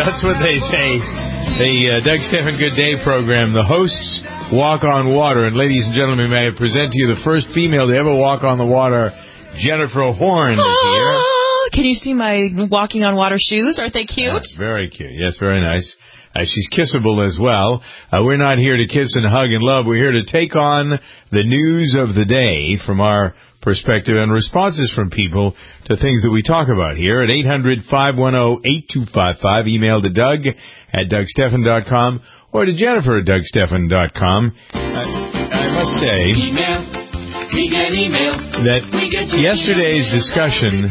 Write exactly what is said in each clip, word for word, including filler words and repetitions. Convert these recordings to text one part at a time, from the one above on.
That's what they say. The uh, Doug Stephan Good Day program. The hosts walk on water. And ladies and gentlemen, may I present to you the first female to ever walk on the water, Jennifer Horn is here. Can you see my walking on water shoes? Aren't they cute? Uh, very cute. Yes, very nice. Uh, she's kissable as well. Uh, we're not here to kiss and hug and love. We're here to take on the news of the day from our perspective and responses from people to things that we talk about here at eight hundred, five one zero, eight two five five. Email to Doug at Doug Stephan dot com or to Jennifer at Doug Stephan dot com. Uh, I must say email. We get email. that we get yesterday's discussion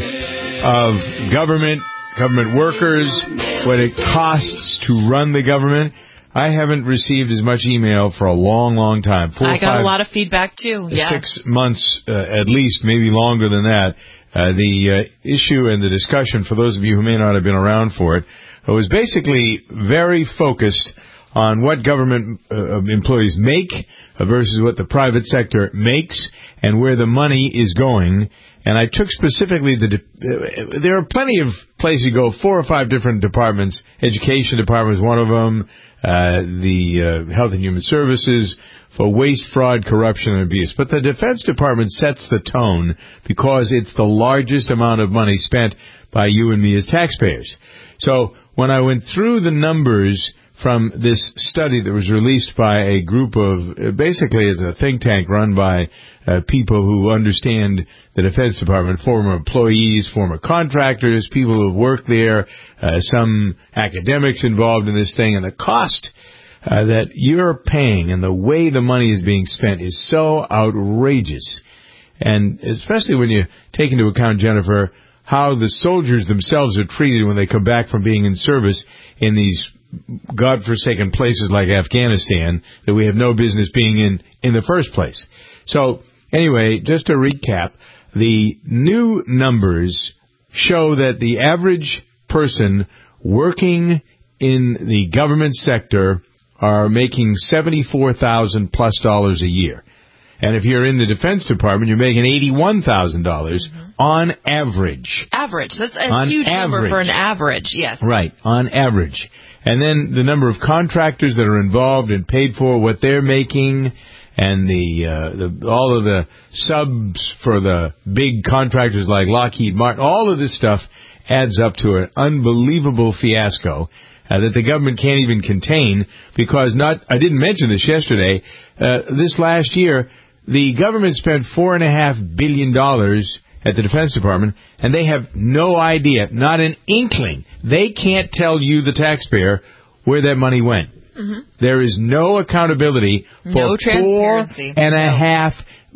of government, government workers, what it costs to run the government, I haven't received as much email for a long, long time. Four, I got five, a lot of feedback, too. Yeah. Six months, uh, at least, maybe longer than that. Uh, the uh, issue and the discussion, for those of you who may not have been around for it, it was basically very focused on what government uh, employees make versus what the private sector makes and where the money is going. And I took specifically the, de- uh, there are plenty of places you go, four or five different departments. Education department is one of them. Uh, the uh, Health and Human Services for waste, fraud, corruption, and abuse. But the Defense Department sets the tone because it's the largest amount of money spent by you and me as taxpayers. So when I went through the numbers from this study that was released by a group of, basically as a think tank run by uh, people who understand the Defense Department, former employees, former contractors, people who have worked there, uh, some academics involved in this thing, and the cost uh, that you're paying and the way the money is being spent is so outrageous. And especially when you take into account, Jennifer, how the soldiers themselves are treated when they come back from being in service in these godforsaken places like Afghanistan that we have no business being in in the first place. So, anyway, just to recap, the new numbers show that the average person working in the government sector are making seventy-four thousand dollars plus dollars a year. And if you're in the Defense Department, you're making eighty-one thousand dollars mm-hmm. on average. Average. That's a on huge average. number for an average, yes. Right, on average. And then the number of contractors that are involved and paid for, what they're making, and the, uh, the all of the subs for the big contractors like Lockheed Martin, all of this stuff adds up to an unbelievable fiasco uh, that the government can't even contain because not, I didn't mention this yesterday, uh, this last year, the government spent four and a half billion dollars at the Defense Department, and they have no idea, not an inkling. They can't tell you, the taxpayer, where that money went. Mm-hmm. There is no accountability for no four and a no. half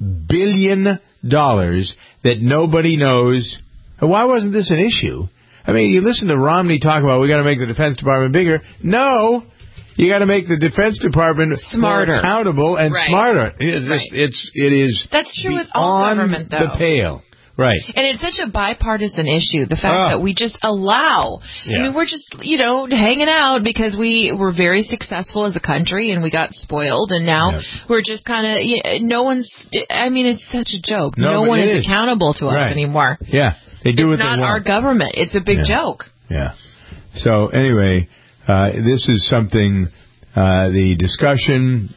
billion dollars that nobody knows. Why wasn't this an issue? I mean, you listen to Romney talk about we got to make the Defense Department bigger. No. You got to make the Defense Department smarter, more accountable, and right. smarter. It's, right. it's it is. That's true with all government, though. The pale. Right. And it's such a bipartisan issue, the fact oh. that we just allow. Yeah. I mean, we're just, you know, hanging out because we were very successful as a country and we got spoiled, and now yeah. we're just kind of, you know, no one's, I mean, it's such a joke. No, no one is, is accountable to right. us anymore. Yeah. They do it's what not they want. our government. It's a big yeah. joke. Yeah. So, anyway, uh, this is something, uh, the discussion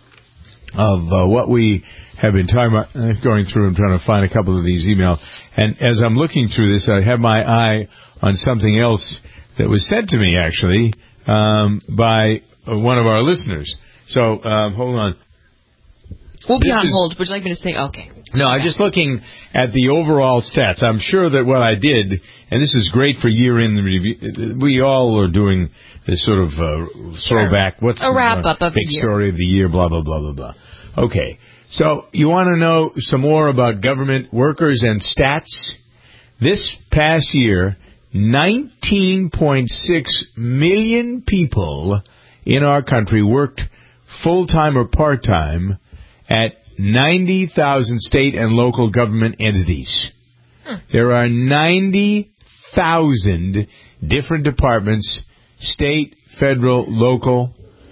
of uh, what we have been talking about, uh, going through and trying to find a couple of these emails. And as I'm looking through this, I have my eye on something else that was sent to me, actually, um, by uh, one of our listeners. So, um, hold on. We'll be this on is, hold. Would you like me to say, okay. No, I'm just looking at the overall stats. I'm sure that what I did, and this is great for year-end review, we all are doing this sort of uh, throwback. What's a wrap-up uh, of the big year. story of the year, blah, blah, blah, blah, blah. Okay. So you want to know some more about government workers and stats? This past year, nineteen point six million people in our country worked full-time or part-time at ninety thousand state and local government entities. Hmm. There are ninety thousand different departments, state, federal, local.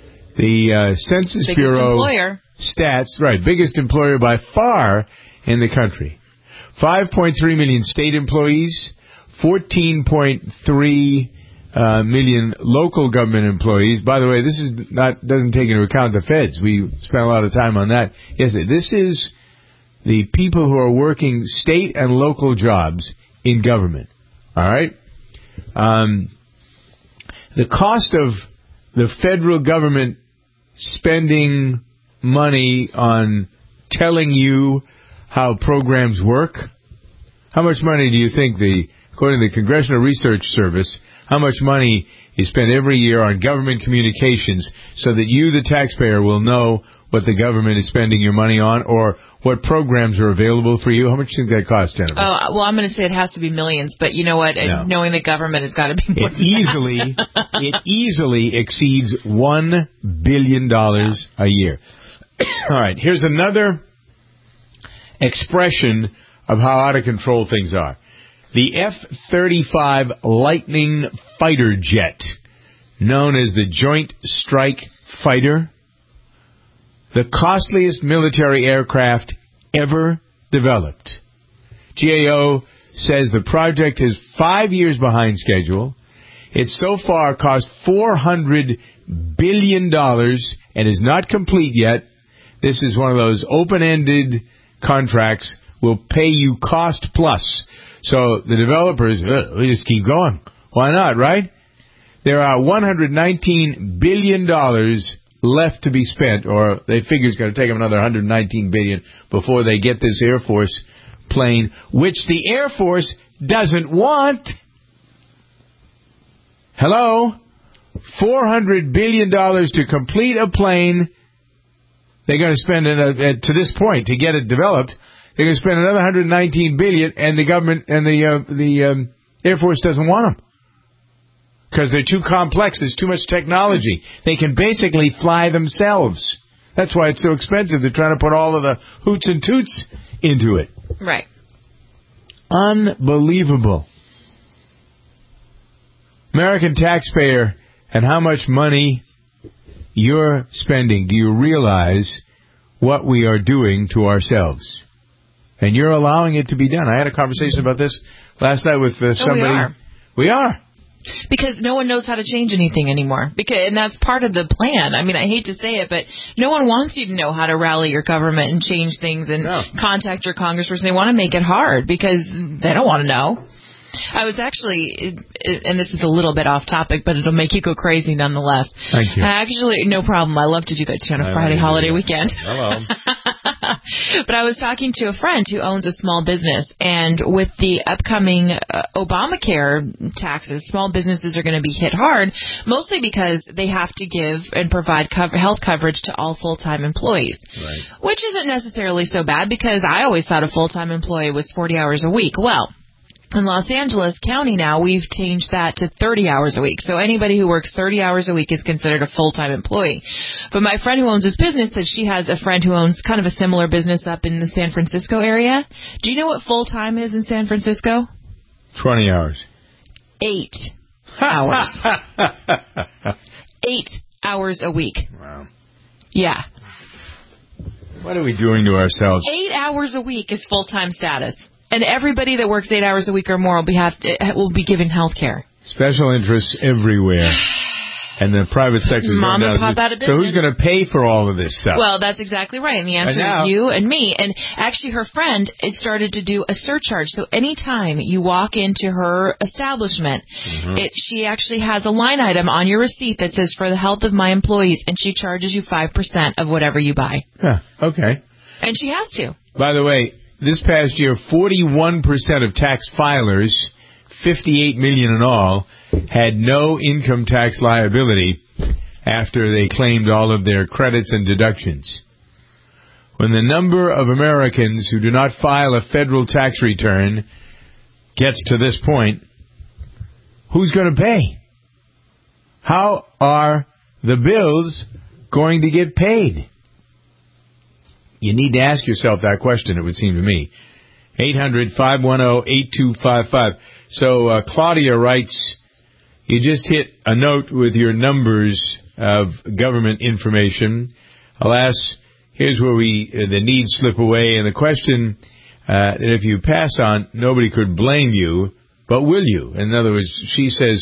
The uh, Census Biggest Bureau employer. Stats, right, biggest employer by far in the country. five point three million state employees, fourteen point three uh, million local government employees. By the way, this is not doesn't take into account the feds. We spent a lot of time on that yesterday. This is the people who are working state and local jobs in government. All right? Um, the cost of the federal government spending money on telling you how programs work. How much money do you think the, according to the Congressional Research Service, how much money is spent every year on government communications so that you, the taxpayer, will know what the government is spending your money on or what programs are available for you? How much do you think that costs, Jennifer? Oh, well, I'm going to say it has to be millions, but you know what? No. Knowing the government has got to be more it easily, it easily exceeds one billion dollars a year. All right, here's another expression of how out of control things are. The F thirty-five Lightning fighter jet, known as the Joint Strike Fighter, the costliest military aircraft ever developed. G A O says the project is five years behind schedule. It so far cost four hundred billion dollars and is not complete yet. This is one of those open-ended contracts. Will pay you cost plus. So the developers, uh, we just keep going. Why not, right? There are one hundred nineteen billion dollars left to be spent, or they figure it's going to take them another one hundred nineteen billion dollars before they get this Air Force plane, which the Air Force doesn't want. Hello? four hundred billion dollars to complete a plane. They're going to spend it, uh, to this point, to get it developed. They're going to spend another one hundred nineteen billion dollars, and the government and the uh, the um, Air Force doesn't want them because they're too complex. There's too much technology. They can basically fly themselves. That's why it's so expensive. They're trying to put all of the hoots and toots into it. Right. Unbelievable. American taxpayer, and how much money you're spending. Do you realize what we are doing to ourselves? And you're allowing it to be done. I had a conversation about this last night with uh, somebody. Oh, we are. We are. Because no one knows how to change anything anymore. Because, and that's part of the plan. I mean, I hate to say it, but no one wants you to know how to rally your government and change things and no. contact your congressperson. They want to make it hard because they don't want to know. I was actually, and this is a little bit off topic, but it'll make you go crazy nonetheless. Thank you. Actually, no problem. I love to do that too on a I Friday holiday weekend. Hello. But I was talking to a friend who owns a small business, and with the upcoming uh, Obamacare taxes, small businesses are going to be hit hard, mostly because they have to give and provide cover- health coverage to all full-time employees, right. Which isn't necessarily so bad because I always thought a full-time employee was forty hours a week. Well, in Los Angeles County now, we've changed that to thirty hours a week. So anybody who works thirty hours a week is considered a full-time employee. But my friend who owns this business said she has a friend who owns kind of a similar business up in the San Francisco area. Do you know what full-time is in San Francisco? twenty hours. Eight hours. Eight hours a week. Wow. Yeah. What are we doing to ourselves? Eight hours a week is full-time status. And everybody that works eight hours a week or more will be have to, will be given health care. Special interests everywhere. And the private sector is Mom going and pop out of business. So who's going to pay for all of this stuff? Well, that's exactly right. And the answer and now, is you and me. And actually, her friend it started to do a surcharge. So anytime you walk into her establishment, mm-hmm. it, she actually has a line item on your receipt that says, for the health of my employees, and she charges you five percent of whatever you buy. Yeah, okay. And she has to. By the way, this past year, forty-one percent of tax filers, fifty-eight million in all, had no income tax liability after they claimed all of their credits and deductions. When the number of Americans who do not file a federal tax return gets to this point, who's going to pay? How are the bills going to get paid? You need to ask yourself that question, it would seem to me. eight hundred, five one zero, eight two five five. So uh, Claudia writes, you just hit a note with your numbers of government information. Alas, here's where we uh, the needs slip away. And the question uh, that if you pass on, nobody could blame you, but will you? In other words, she says,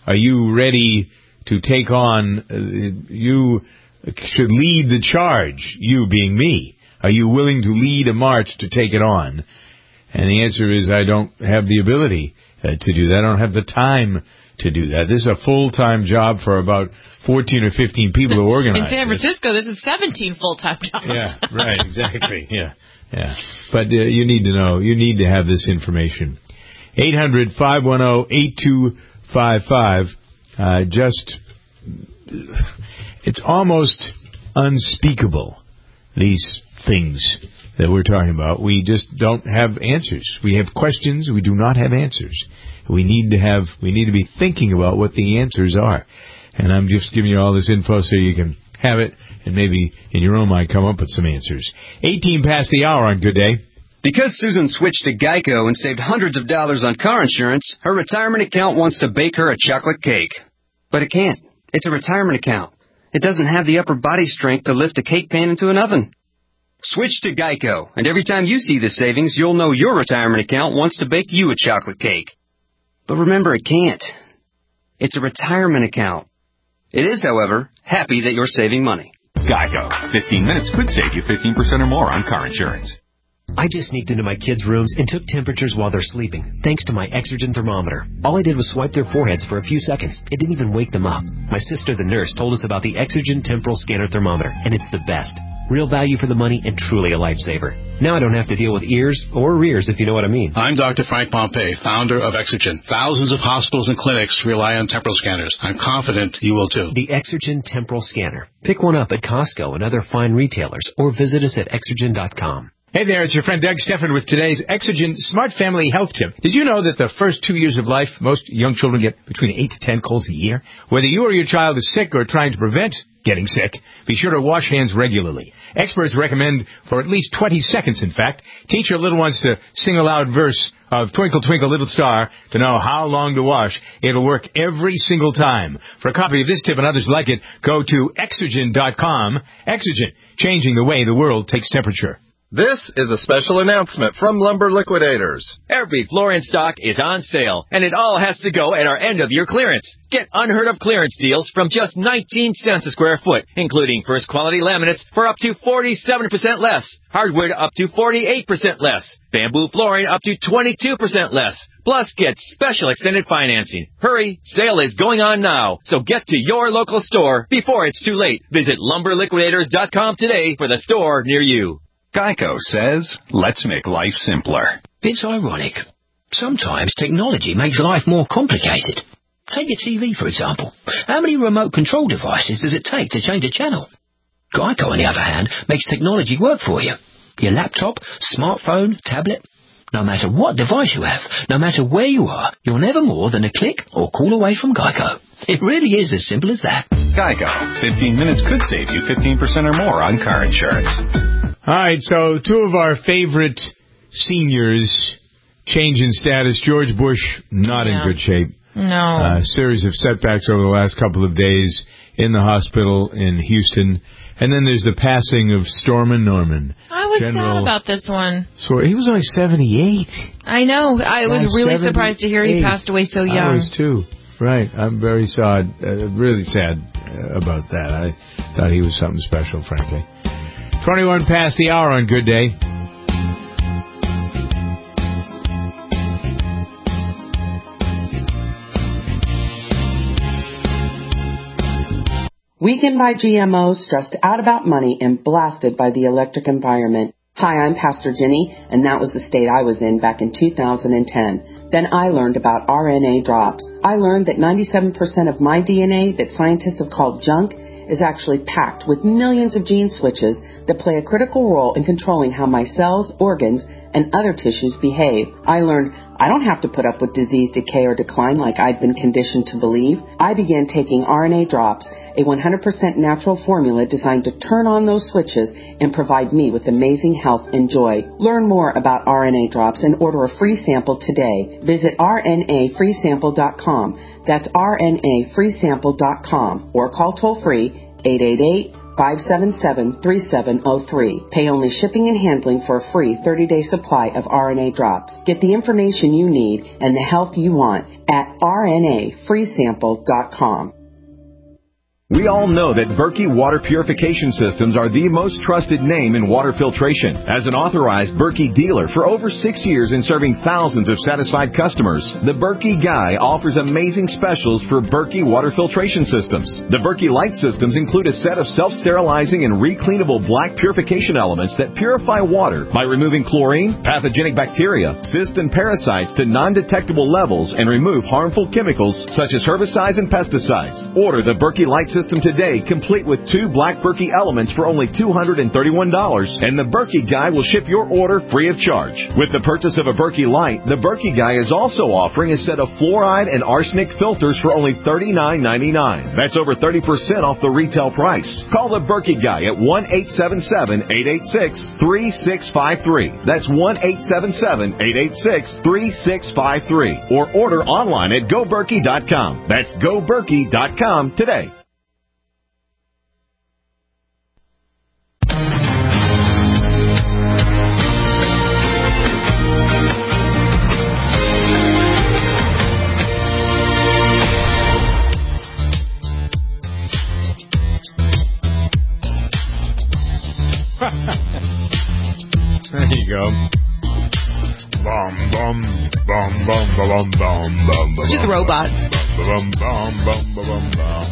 Are you ready to take on, uh, you should lead the charge, you being me. Are you willing to lead a march to take it on? And the answer is I don't have the ability uh, to do that. I don't have the time to do that. This is a full-time job for about fourteen or fifteen people who organize In San this. Francisco, this is seventeen full-time jobs. Yeah, right, exactly. Yeah, yeah. But uh, you need to know, you need to have this information. eight hundred, five one zero, eight two five five. Uh, just, it's almost unspeakable, these things that we're talking about. We just don't have answers. We have questions. We do not have answers. We need to have, we need to be thinking about what the answers are. And I'm just giving you all this info so you can have it and maybe in your own mind come up with some answers. eighteen past the hour on Good Day. Because Susan switched to Geico and saved hundreds of dollars on car insurance, her retirement account wants to bake her a chocolate cake. But it can't. It's a retirement account. It doesn't have the upper body strength to lift a cake pan into an oven. Switch to Geico, and every time you see the savings, you'll know your retirement account wants to bake you a chocolate cake. But remember, it can't. It's a retirement account. It is, however, happy that you're saving money. Geico. fifteen minutes could save you fifteen percent or more on car insurance. I just sneaked into my kids' rooms and took temperatures while they're sleeping, thanks to my Exergen thermometer. All I did was swipe their foreheads for a few seconds. It didn't even wake them up. My sister, the nurse, told us about the Exergen temporal scanner thermometer, and it's the best. Real value for the money and truly a lifesaver. Now I don't have to deal with ears or rears, if you know what I mean. I'm Doctor Frank Pompey, founder of Exergen. Thousands of hospitals and clinics rely on temporal scanners. I'm confident you will too. The Exergen temporal scanner. Pick one up at Costco and other fine retailers, or visit us at exergen dot com. Hey there, it's your friend Doug Stephan with today's Exergen Smart Family Health Tip. Did you know that the first two years of life, most young children get between eight to ten colds a year? Whether you or your child is sick or trying to prevent getting sick, be sure to wash hands regularly. Experts recommend for at least twenty seconds, in fact. Teach your little ones to sing a loud verse of Twinkle, Twinkle, Little Star to know how long to wash. It'll work every single time. For a copy of this tip and others like it, go to exergen dot com. Exergen, changing the way the world takes temperature. This is a special announcement from Lumber Liquidators. Every floor in stock is on sale, and it all has to go at our end-of-year clearance. Get unheard-of clearance deals from just nineteen cents a square foot, including first-quality laminates for up to forty-seven percent less, hardwood up to forty-eight percent less, bamboo flooring up to twenty-two percent less. Plus, get special extended financing. Hurry, sale is going on now, so get to your local store before it's too late. Visit lumber liquidators dot com today for the store near you. Geico says, let's make life simpler. It's ironic. Sometimes technology makes life more complicated. Take your T V, for example. How many remote control devices does it take to change a channel? Geico, on the other hand, makes technology work for you. Your laptop, smartphone, tablet. No matter what device you have, no matter where you are, you're never more than a click or call away from Geico. It really is as simple as that. Geico. fifteen minutes could save you fifteen percent or more on car insurance. All right, so two of our favorite seniors change in status. George Bush, not yeah. in good shape. No. A uh, series of setbacks over the last couple of days in the hospital in Houston. And then there's the passing of Stormin Norman. I was General, sad about this one. So he was only seventy-eight. I know. I was yeah, really surprised to hear he passed away so young. I was too. Right. I'm very sad, uh, really sad uh, about that. I thought he was something special, frankly. twenty-one past the hour on Good Day. Weakened by G M Os, stressed out about money, and blasted by the electric environment. Hi, I'm Pastor Jenny, and that was the state I was in back in two thousand ten. Then I learned about R N A drops. I learned that ninety-seven percent of my D N A that scientists have called junk is actually packed with millions of gene switches that play a critical role in controlling how my cells, organs, and other tissues behave. I learned I don't have to put up with disease, decay, or decline like I'd been conditioned to believe. I began taking R N A drops, a one hundred percent natural formula designed to turn on those switches and provide me with amazing health and joy. Learn more about R N A drops and order a free sample today. Visit R N A free sample dot com. That's R N A free sample dot com or call toll-free eight eight eight, five seven seven, three seven zero three. Pay only shipping and handling for a free thirty-day supply of R N A drops. Get the information you need and the health you want at R N A free sample dot com. We all know that Berkey Water Purification Systems are the most trusted name in water filtration. As an authorized Berkey dealer for over six years and serving thousands of satisfied customers, the Berkey Guy offers amazing specials for Berkey Water Filtration Systems. The Berkey Light Systems include a set of self-sterilizing and recleanable black purification elements that purify water by removing chlorine, pathogenic bacteria, cysts, and parasites to non-detectable levels and remove harmful chemicals such as herbicides and pesticides. Order the Berkey Light System today, complete with two black Berkey elements for only two hundred thirty-one dollars, and the Berkey Guy will ship your order free of charge. With the purchase of a Berkey Light, the Berkey Guy is also offering a set of fluoride and arsenic filters for only thirty-nine ninety-nine. That's over thirty percent off the retail price. Call the Berkey Guy at one eight seven seven, eight eight six, three six five three. That's one eight seven seven, eight eight six, three six five three. Or order online at go berkey dot com. That's go berkey dot com today. There you go. Bum, bum, bum, bum, bum, bum, bum, bum. Just a robot. Bum, bum, bum, bum, bum.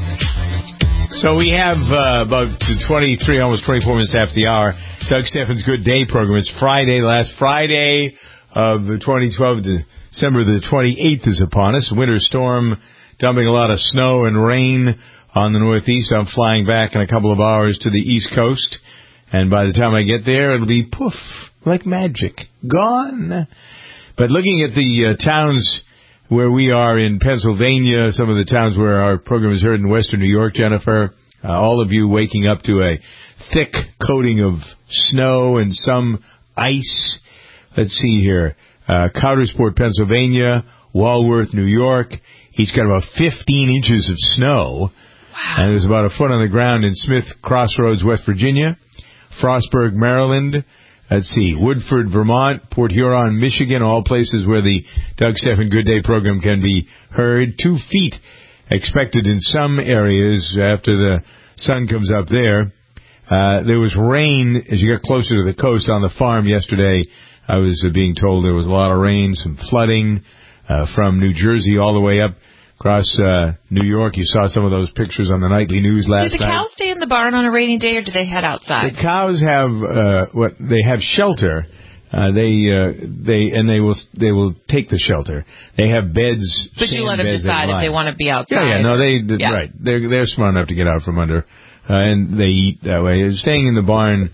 So we have uh, about twenty-three, almost twenty-four minutes after the hour. Doug Steffens' Good Day program. It's Friday, last Friday of twenty twelve. December the twenty-eighth is upon us. Winter storm dumping a lot of snow and rain on the Northeast. I'm flying back in a couple of hours to the East Coast. And by the time I get there, it'll be poof, like magic, gone. But looking at the uh, towns where we are in Pennsylvania, some of the towns where our program is heard in Western New York, Jennifer, uh, all of you waking up to a thick coating of snow and some ice. Let's see here. Uh, Coudersport, Pennsylvania, Walworth, New York, each got about fifteen inches of snow. Wow. And there's about a foot on the ground in Smith Crossroads, West Virginia. Frostburg, Maryland. Let's see, Woodford, Vermont, Port Huron, Michigan, all places where the Doug Steffens Good Day program can be heard. Two feet expected in some areas after the sun comes up there. Uh, there was rain as you got closer to the coast on the farm yesterday. I was uh, being told there was a lot of rain, some flooding uh, from New Jersey all the way up across uh, New York. You saw some of those pictures on the nightly news last night. Do the cows night. stay in the barn on a rainy day, or do they head outside? The cows have uh, what they have shelter. Uh, they uh, they and they will they will take the shelter. They have beds. But you let them decide if they want to be outside. Yeah, yeah, no, they yeah. right. They're they're smart enough to get out from under, uh, and they eat that way. Staying in the barn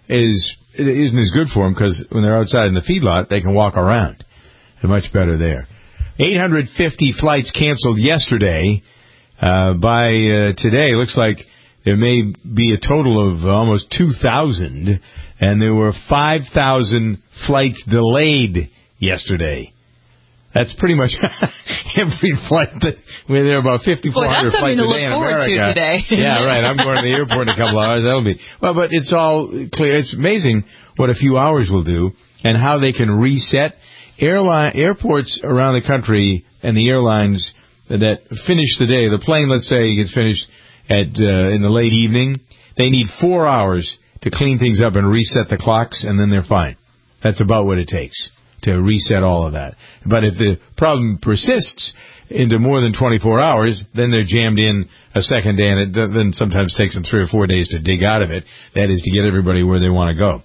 is it isn't as good for them because when they're outside in the feedlot, they can walk around. They're much better there. eight hundred fifty flights canceled yesterday. Uh, by uh, today, looks like there may be a total of almost two thousand, and there were five thousand flights delayed yesterday. That's pretty much every flight that we're there about fifty-four hundred flights a day in America. To today. Yeah, right. I'm going to the airport in a couple of hours. That'll be well, but it's all clear. It's amazing what a few hours will do and how they can reset. Airline airports around the country and the airlines that finish the day. The plane, let's say, gets finished at uh, in the late evening. They need four hours to clean things up and reset the clocks, and then they're fine. That's about what it takes to reset all of that. But if the problem persists into more than twenty-four hours, then they're jammed in a second day, and it then sometimes takes them three or four days to dig out of it. That is to get everybody where they want to go.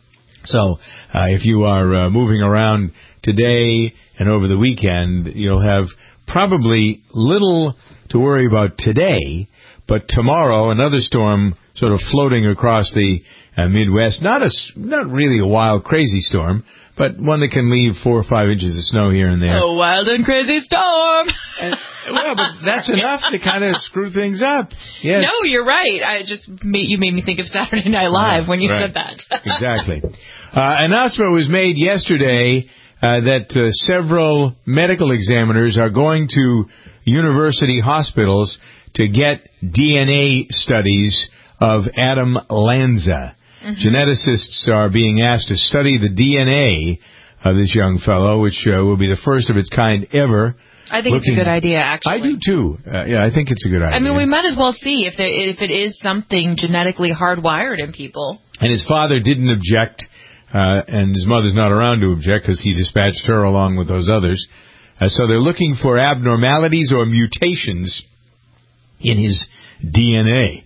So uh, if you are uh, moving around today and over the weekend, you'll have probably little to worry about today, but tomorrow another storm sort of floating across the uh, Midwest. Not a, not really a wild, crazy storm, but one that can leave four or five inches of snow here and there. A wild and crazy storm. And, well, but that's enough to kind of screw things up. Yes. No, you're right. I just made, you made me think of Saturday Night Live yeah, when you right. said that. Exactly. Uh, announcement was made yesterday uh, that uh, several medical examiners are going to university hospitals to get D N A studies of Adam Lanza. Mm-hmm. Geneticists are being asked to study the D N A of this young fellow, which uh, will be the first of its kind ever. I think Looking, it's a good idea, actually. I do, too. Uh, yeah, I think it's a good idea. I mean, we might as well see if there, if it is something genetically hardwired in people. And his father didn't object, uh, and his mother's not around to object because he dispatched her along with those others. Uh, so they're looking for abnormalities or mutations in his D N A.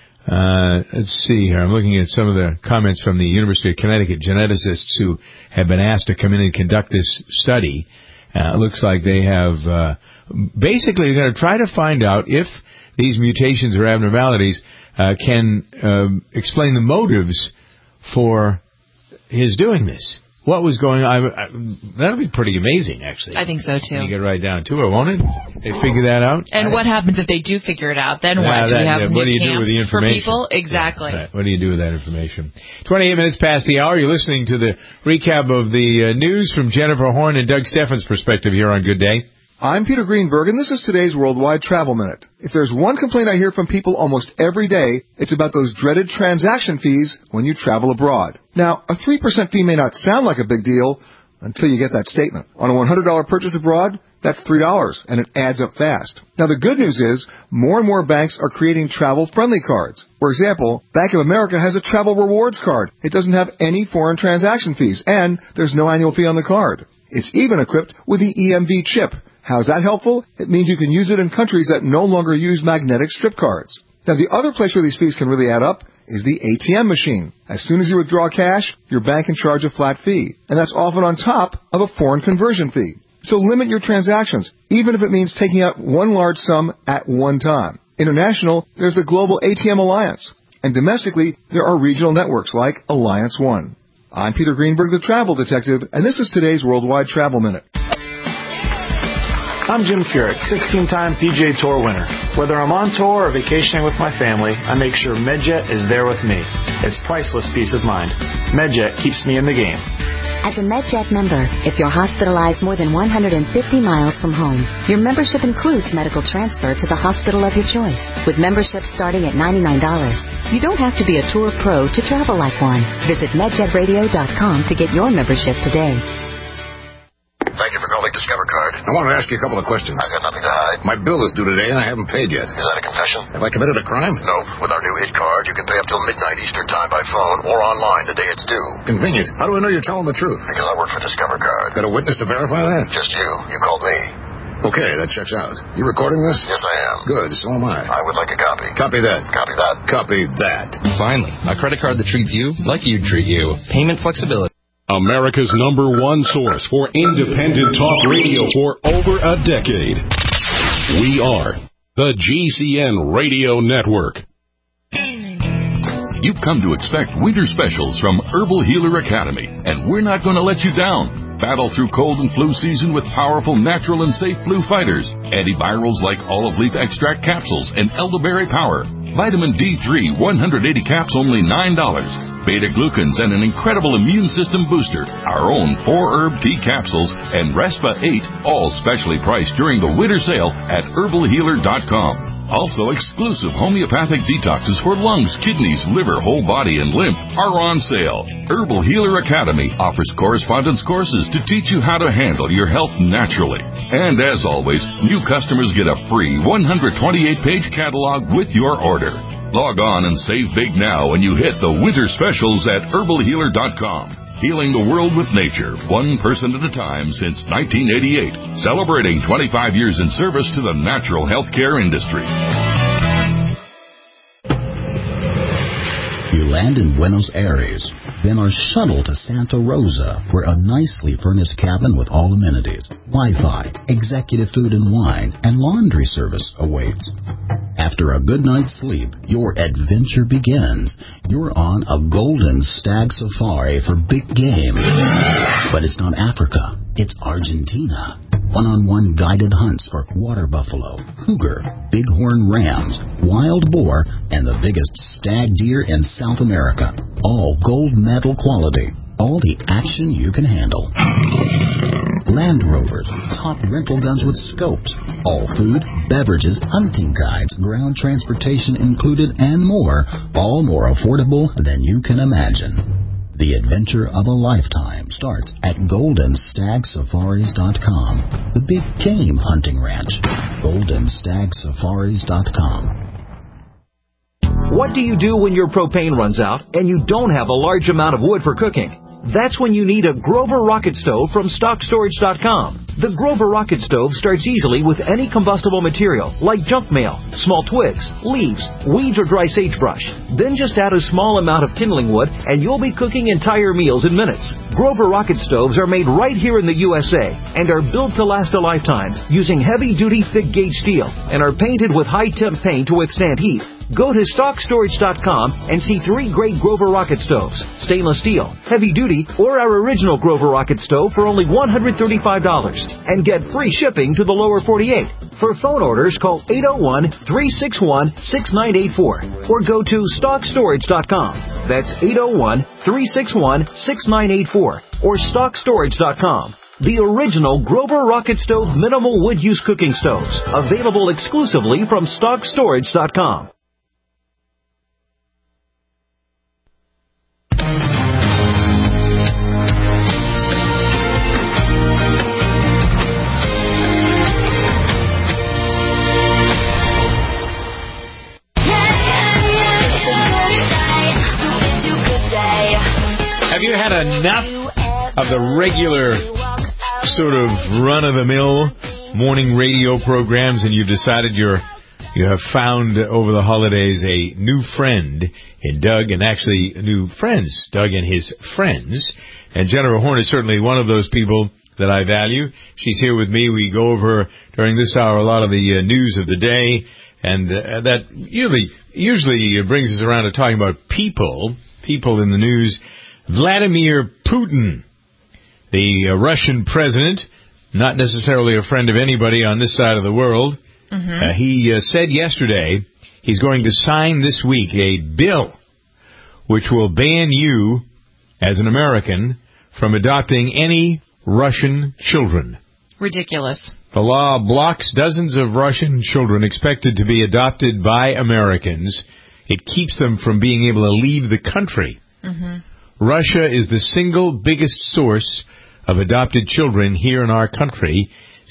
Uh, let's see here. I'm looking at some of the comments from the University of Connecticut geneticists who have been asked to come in and conduct this study. Uh, it looks like they have uh, basically going to try to find out if these mutations or abnormalities uh, can um, explain the motives for his doing this. What was going on? I, I, that'll be pretty amazing, actually. I think so, too. You get right down to it, won't it? They figure that out? And I, what happens if they do figure it out? Then yeah, what? Do that, we have yeah, new what do you do with the for information? people? Exactly. Yeah, right. What do you do with that information? twenty-eight minutes past the hour. You're listening to the recap of the uh, news from Jennifer Horn and Doug Steffens' perspective here on Good Day. I'm Peter Greenberg, and this is today's Worldwide Travel Minute. If there's one complaint I hear from people almost every day, it's about those dreaded transaction fees when you travel abroad. Now, a three percent fee may not sound like a big deal until you get that statement. On a one hundred dollars purchase abroad, that's three dollars, and it adds up fast. Now, the good news is more and more banks are creating travel-friendly cards. For example, Bank of America has a travel rewards card. It doesn't have any foreign transaction fees, and there's no annual fee on the card. It's even equipped with the E M V chip. How's that helpful? It means you can use it in countries that no longer use magnetic strip cards. Now, the other place where these fees can really add up is the A T M machine. As soon as you withdraw cash, your bank can charge a flat fee, and that's often on top of a foreign conversion fee. So limit your transactions, even if it means taking out one large sum at one time. International, there's the Global A T M Alliance, and domestically, there are regional networks like Alliance One. I'm Peter Greenberg, the Travel Detective, and this is today's Worldwide Travel Minute. I'm Jim Furyk, sixteen-time P G A Tour winner. Whether I'm on tour or vacationing with my family, I make sure MedJet is there with me. It's priceless peace of mind. MedJet keeps me in the game. As a MedJet member, if you're hospitalized more than one hundred fifty miles from home, your membership includes medical transfer to the hospital of your choice. With membership starting at ninety-nine dollars, you don't have to be a tour pro to travel like one. Visit medjet radio dot com to get your membership today. Thank you for calling Discover Card. I wanted to ask you a couple of questions. I've got nothing to hide. My bill is due today, and I haven't paid yet. Is that a confession? Have I committed a crime? No. With our new I T card, you can pay up till midnight Eastern Time by phone or online the day it's due. Convenient. How do I know you're telling the truth? Because I work for Discover Card. Got a witness to verify that? Just you. You called me. Okay, that checks out. You recording this? Yes, I am. Good, so am I. I would like a copy. Copy that. Copy that. Copy that. Finally, a credit card that treats you like you'd treat you. Payment flexibility. America's number one source for independent talk radio for over a decade. We are the G C N Radio Network. You've come to expect winter specials from Herbal Healer Academy, and we're not going to let you down. Battle through cold and flu season with powerful, natural, and safe flu fighters. Antivirals like olive leaf extract capsules and elderberry power. Vitamin D three, one hundred eighty caps, only nine dollars. Beta-glucans and an incredible immune system booster. Our own four-herb tea capsules and Respa eight, all specially priced during the winter sale at herbal healer dot com. Also, exclusive homeopathic detoxes for lungs, kidneys, liver, whole body, and lymph are on sale. Herbal Healer Academy offers correspondence courses to teach you how to handle your health naturally. And as always, new customers get a free one hundred twenty-eight page catalog with your order. Log on and save big now when you hit the winter specials at herbal healer dot com. Healing the world with nature, one person at a time since nineteen eighty-eight. Celebrating twenty-five years in service to the natural healthcare industry. You land in Buenos Aires, then are shuttled to Santa Rosa, where a nicely furnished cabin with all amenities, Wi-Fi, executive food and wine, and laundry service awaits. After a good night's sleep, your adventure begins. You're on a golden stag safari for big game. But it's not Africa, it's Argentina. One-on-one guided hunts for water buffalo, cougar, bighorn rams, wild boar, and the biggest stag deer in South America. All gold medal quality. All the action you can handle. Land Rovers, top rental guns with scopes, all food, beverages, hunting guides, ground transportation included, and more, all more affordable than you can imagine. The adventure of a lifetime starts at golden stag safaris dot com, the big game hunting ranch. golden stag safaris dot com. What do you do when your propane runs out and you don't have a large amount of wood for cooking? That's when you need a Grover Rocket Stove from stock storage dot com. The Grover Rocket Stove starts easily with any combustible material like junk mail, small twigs, leaves, weeds, or dry sagebrush. Then just add a small amount of kindling wood and you'll be cooking entire meals in minutes. Grover Rocket Stoves are made right here in the U S A and are built to last a lifetime using heavy-duty thick-gauge steel and are painted with high-temp paint to withstand heat. Go to stock storage dot com and see three great Grover Rocket Stoves, stainless steel, heavy duty, or our original Grover Rocket Stove for only one hundred thirty-five dollars and get free shipping to the lower forty-eight. For phone orders, call eight oh one, three six one, six nine eight four or go to stock storage dot com. That's eight oh one, three six one, six nine eight four or stock storage dot com. The original Grover Rocket Stove minimal wood use cooking stoves, available exclusively from stock storage dot com. Have you had enough of the regular sort of run-of-the-mill morning radio programs and you've decided you're, you have found over the holidays a new friend in Doug, and actually new friends, Doug and his friends. And Jennifer Horn is certainly one of those people that I value. She's here with me. We go over during this hour a lot of the uh, news of the day, and uh, that usually, usually brings us around to talking about people, people in the news. Vladimir Putin, the uh, Russian president, not necessarily a friend of anybody on this side of the world. Mm-hmm. Uh, he uh, said yesterday he's going to sign this week a bill which will ban you, as an American, from adopting any Russian children. Ridiculous. The law blocks dozens of Russian children expected to be adopted by Americans. It keeps them from being able to leave the country. Mm-hmm. Russia is the single biggest source of adopted children here in our country.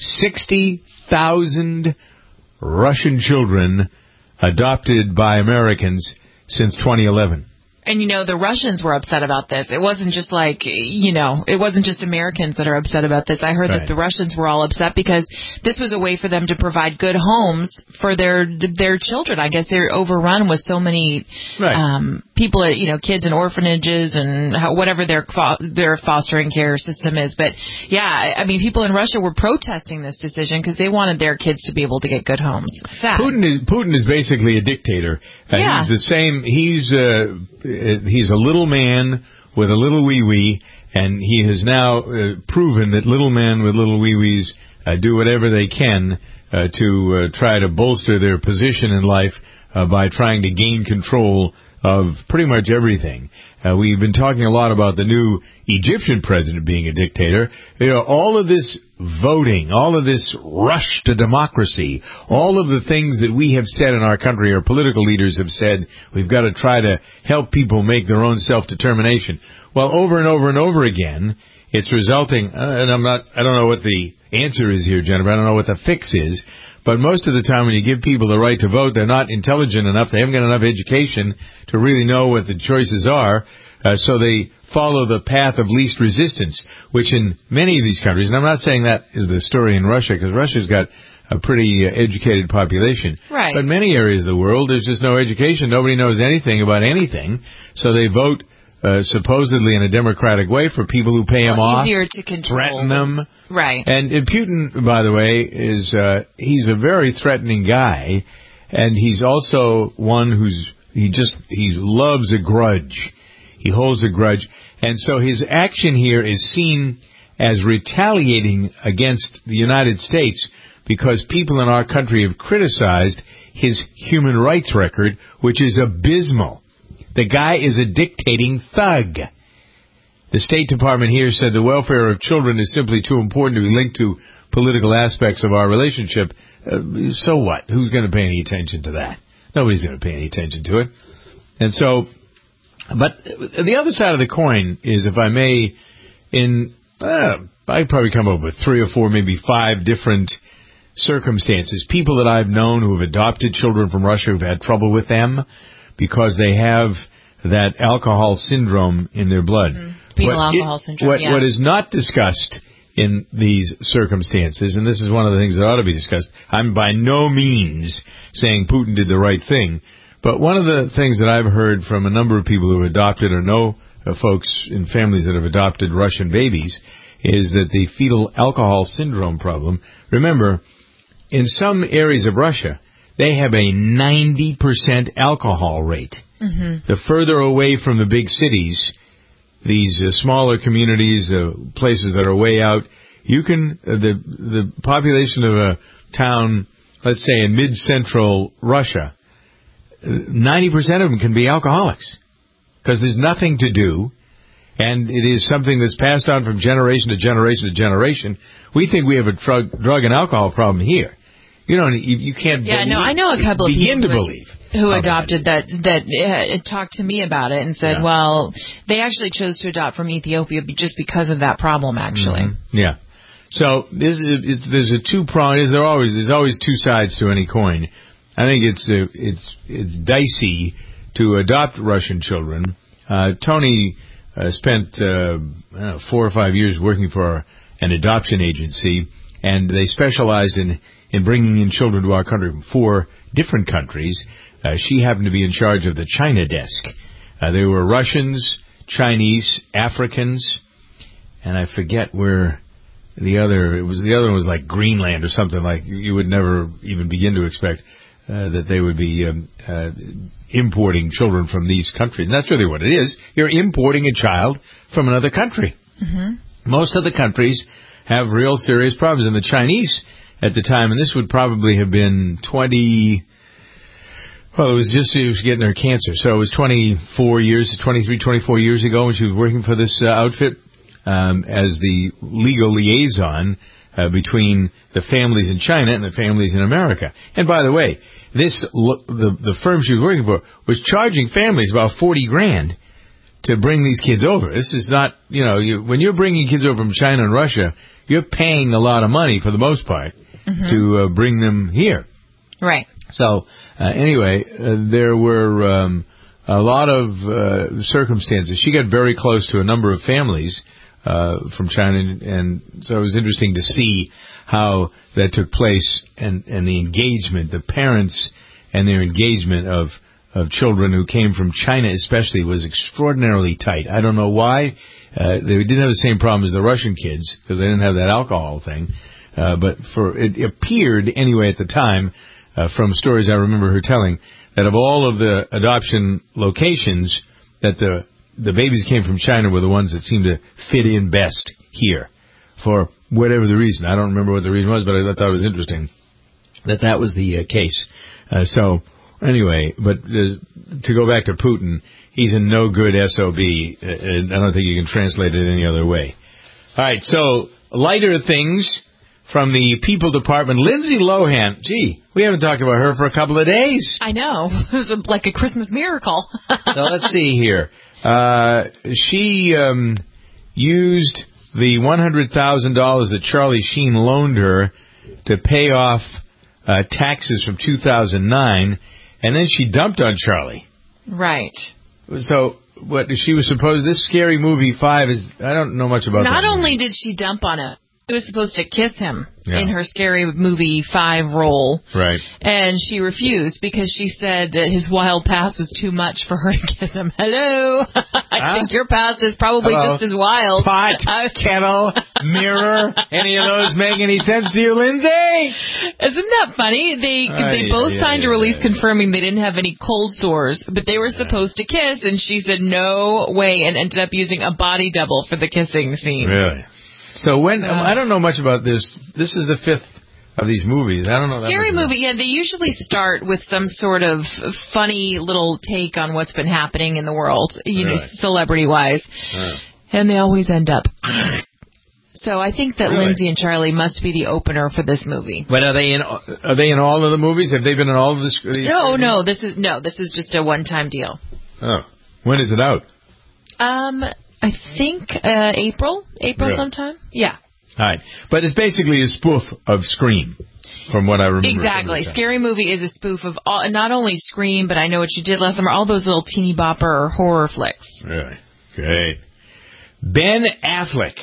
sixty thousand Russian children adopted by Americans since twenty eleven. And, you know, the Russians were upset about this. It wasn't just like, you know, it wasn't just Americans that are upset about this. I heard right. that the Russians were all upset because this was a way for them to provide good homes for their their children. I guess they're overrun with so many right. um, people, you know, kids in orphanages and how, whatever their fo- their fostering care system is. But, yeah, I mean, people in Russia were protesting this decision because they wanted their kids to be able to get good homes. Sad. Putin is, Putin is basically a dictator. Uh, yeah. He's the same. He's... Uh, He's a little man with a little wee-wee, and he has now uh, proven that little men with little wee-wees uh, do whatever they can uh, to uh, try to bolster their position in life uh, by trying to gain control of pretty much everything. Uh, we've been talking a lot about the new Egyptian president being a dictator. You know, all of this voting, all of this rush to democracy, all of the things that we have said in our country, our political leaders have said, we've got to try to help people make their own self-determination. Well, over and over and over again, it's resulting, uh, and I'm not, I don't know what the answer is here, Jennifer. I don't know what the fix is. But most of the time when you give people the right to vote, they're not intelligent enough. They haven't got enough education to really know what the choices are. Uh, so they follow the path of least resistance, which in many of these countries, and I'm not saying that is the story in Russia, because Russia's got a pretty uh, educated population. Right. But in many areas of the world, there's just no education. Nobody knows anything about anything. So they vote Uh, supposedly in a democratic way for people who pay him well, off, easier to control. threaten them. Right. And, and Putin, by the way, is uh, he's a very threatening guy, and he's also one who's he just he loves a grudge. He holds a grudge, and so his action here is seen as retaliating against the United States because people in our country have criticized his human rights record, which is abysmal. The guy is a dictating thug. the State Department here said the welfare of children is simply too important to be linked to political aspects of our relationship. Uh, so what? Who's going to pay any attention to that? Nobody's going to pay any attention to it. And so, but the other side of the coin is, if I may, in, uh, I'd probably come up with three or four, maybe five different circumstances. People that I've known who have adopted children from Russia who've had trouble with them because they have that alcohol syndrome in their blood. Mm-hmm. Fetal what alcohol it, syndrome, what, yeah. What is not discussed in these circumstances, and this is one of the things that ought to be discussed, I'm by no means saying Putin did the right thing, but one of the things that I've heard from a number of people who have adopted or know uh, folks in families that have adopted Russian babies is that the fetal alcohol syndrome problem, remember, in some areas of Russia, they have a ninety percent alcohol rate. Mm-hmm. The further away from the big cities, these uh, smaller communities, uh, places that are way out, you can, uh, the the population of a town, let's say in mid-central Russia, ninety percent of them can be alcoholics because there's nothing to do, and it is something that's passed on from generation to generation to generation. We think we have a drug, drug and alcohol problem here. You know, you, you can't yeah, believe, no, I know a couple of begin people to who, believe. who adopted that, that uh, talked to me about it and said, Yeah. well, they actually chose to adopt from Ethiopia just because of that problem, actually. Mm-hmm. Yeah. So this is, it's, there's a two prong. Is there always there's always two sides to any coin. I think it's uh, it's it's dicey to adopt Russian children. Uh, Tony uh, spent uh, I don't know, four or five years working for an adoption agency, and they specialized in in bringing in children to our country from four different countries. Uh, she happened to be in charge of the China desk. Uh, there were Russians, Chinese, Africans, and I forget where the other. It was the other one was like Greenland or something like you would never even begin to expect uh, that they would be um, uh, importing children from these countries. And that's really what it is. You're importing a child from another country. Mm-hmm. Most of the countries have real serious problems, and the Chinese at the time, and this would probably have been twenty, well, it was just, she was getting her cancer, so it was twenty-four years, twenty-three, twenty-four years ago when she was working for this uh, outfit um, as the legal liaison uh, between the families in China and the families in America. And by the way, this the the firm she was working for was charging families about forty grand to bring these kids over. This is not, you know, you, when you're bringing kids over from China and Russia, you're paying a lot of money for the most part. Mm-hmm. to uh, bring them here. Right. So, uh, anyway, uh, there were um, a lot of uh, circumstances. She got very close to a number of families uh, from China, and, and so it was interesting to see how that took place and, and the engagement, the parents and their engagement of, of children who came from China especially was extraordinarily tight. I don't know why. Uh, they didn't have the same problem as the Russian kids because they didn't have that alcohol thing. Uh, but for it appeared, anyway, at the time, uh, from stories I remember her telling, that of all of the adoption locations, that the the babies came from China were the ones that seemed to fit in best here, for whatever the reason. I don't remember what the reason was, but I thought it was interesting that that was the uh, case. Uh, so, anyway, but uh, to go back to Putin, he's a no good S O B. Uh, I don't think you can translate it any other way. All right, so lighter things. From the People Department, Lindsay Lohan. Gee, we haven't talked about her for a couple of days. I know. It was a, like a Christmas miracle. So let's see here. Uh, she um, used the one hundred thousand dollars that Charlie Sheen loaned her to pay off uh, taxes from two thousand nine, and then she dumped on Charlie. Right. So what she was supposed, this Scary Movie five is, I don't know much about that. Not only did she dump on it, she was supposed to kiss him yeah. in her Scary Movie five role. Right. And she refused because she said that his wild past was too much for her to kiss him. Hello. I huh? think your past is probably Hello. just as wild. Pot, kettle, mirror. Any of those make any sense to you, Lindsay? Isn't that funny? They uh, they yeah, both yeah, signed yeah, a release yeah, confirming they didn't have any cold sores, but they were yeah. supposed to kiss, and she said no way and ended up using a body double for the kissing scene. Really? So when, uh, I don't know much about this. This is the fifth of these movies. I don't know that Scary Movie, yeah, they usually start with some sort of funny little take on what's been happening in the world, you really? know, celebrity-wise. Uh. And they always end up. So I think that Really? Lindsay and Charlie must be the opener for this movie. But are they in? Are they in all of the movies? Have they been in all of this? These No, no, this is no, this is just a one-time deal. Oh, when is it out? Um, I think uh, April, April Really? sometime. Yeah, All right, but it's basically a spoof of Scream, from what I remember. exactly. Scary Movie is a spoof of all, not only Scream, but I Know What You Did Last Summer, all those little teeny bopper horror flicks. Really? Great. Ben Affleck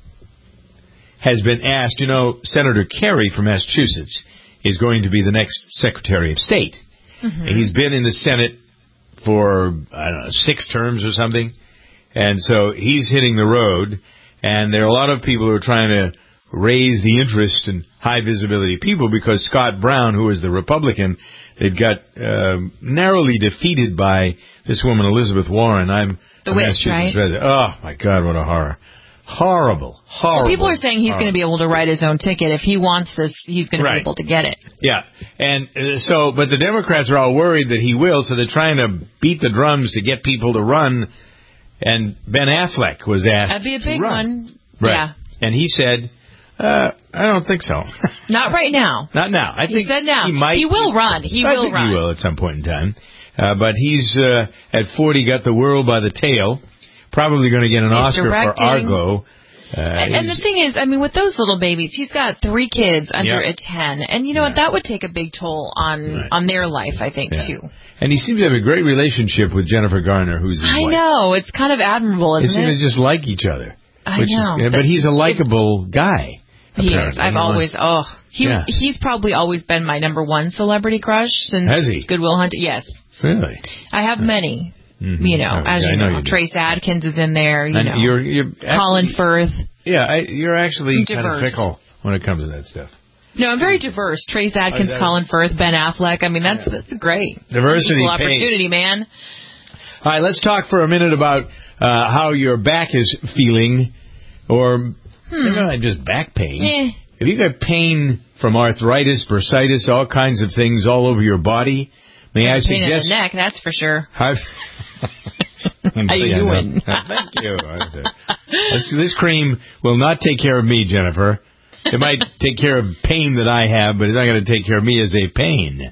has been asked, you know, Senator Kerry from Massachusetts is going to be the next Secretary of State. Mm-hmm. He's been in the Senate for, I don't know, six terms or something. And so he's hitting the road. And there are a lot of people who are trying to raise the interest in high visibility people because Scott Brown, who is the Republican, that got uh, narrowly defeated by this woman, Elizabeth Warren. I'm The a witch, right? resident. Oh, my God, what a horror. Horrible, horrible. Well, people are saying he's horrible. going to be able to write his own ticket. If he wants this, he's going Right. to be able to get it. Yeah, and uh, so, but the Democrats are all worried that he will, so they're trying to beat the drums to get people to run. And Ben Affleck was asked That'd be a big to run. one. Right. Yeah. And he said, uh, I don't think so. Not right now. Not now. I He think said now. he might. He will run. He I will think run. he will at some point in time. Uh, but he's, uh, at forty, got the world by the tail. Probably going to get an He's Oscar directing. for Argo. Uh, And, and the thing is, I mean, with those little babies, he's got three kids under Yeah. a ten, and you know what? That would take a big toll on Right. on their life, I think, Yeah. too. And he seems to have a great relationship with Jennifer Garner, who's his I wife. know it's kind of admirable, They isn't seem it? to just like each other. I which know. Is, yeah, but he's a likable guy. He is. apparently. I've You know, always oh he Yeah. he's probably always been my number one celebrity crush since Has he? Good Will Hunting. Yes, Really? I have many. Mhm. You know, Oh, as yeah, you I know know, you do. Trace Adkins is in there. You And know, you're, you're Colin actually- Firth. Yeah, I, you're actually kind of Diverse. fickle when it comes to that stuff. No, I'm very diverse. Trace Adkins, that- Colin Firth, Ben Affleck. I mean, that's that's great. Diversity Equal pays. opportunity, man. All right, let's talk for a minute about uh, how your back is feeling, or Hmm. maybe not just back pain. Eh. If you got pain from arthritis, bursitis, all kinds of things all over your body, may I Pain in suggest? the neck, that's for sure. How, How you doing? Thank you. This, this cream will not take care of me, Jennifer. It might take care of pain that I have, but it's not going to take care of me as a pain.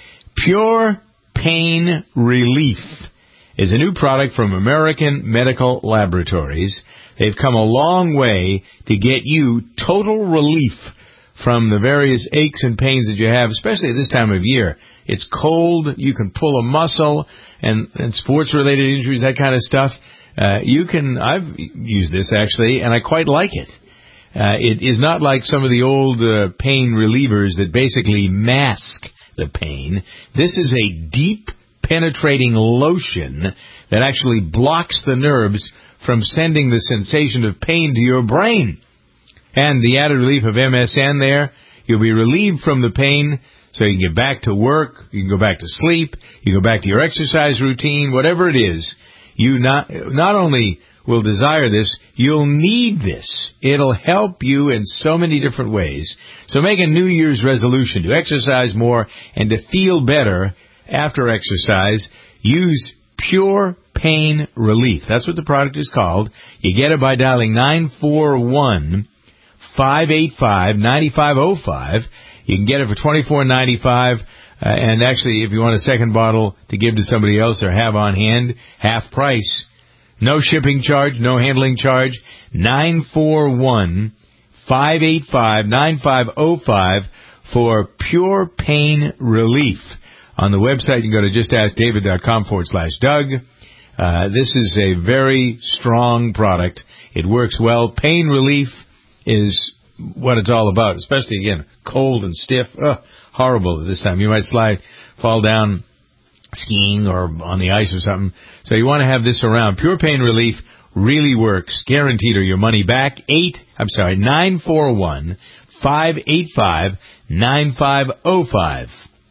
Pure Pain Relief is a new product from American Medical Laboratories. They've come a long way to get you total relief from the various aches and pains that you have, especially at this time of year. It's cold, you can pull a muscle, and, and sports-related injuries, that kind of stuff. Uh, you can, I've used this actually, and I quite like it. Uh, it is not like some of the old uh, pain relievers that basically mask the pain. This is a deep, penetrating lotion that actually blocks the nerves from sending the sensation of pain to your brain. And the added relief of M S N there, you'll be relieved from the pain so you can get back to work, you can go back to sleep, you can go back to your exercise routine, whatever it is. You not, not only will desire this, you'll need this. It'll help you in so many different ways. So make a New Year's resolution to exercise more and to feel better after exercise. Use Pure Pain Relief. That's what the product is called. You get it by dialing nine four one, five eight five, nine five zero five. You can get it for twenty-four ninety-five. Uh, and actually, if you want a second bottle to give to somebody else or have on hand, half price. No shipping charge, no handling charge. nine four one, five eight five, nine five zero five for Pure Pain Relief. On the website, you can go to justaskdavid.com forward slash Doug. Uh, this is a very strong product. It works well. Pain relief is what it's all about, especially, again, cold and stiff. Ugh, horrible at this time. You might slide, fall down skiing or on the ice or something. So you want to have this around. Pure Pain Relief really works. Guaranteed or your money back. Eight, I'm sorry, nine four one, five eight five, nine five zero five.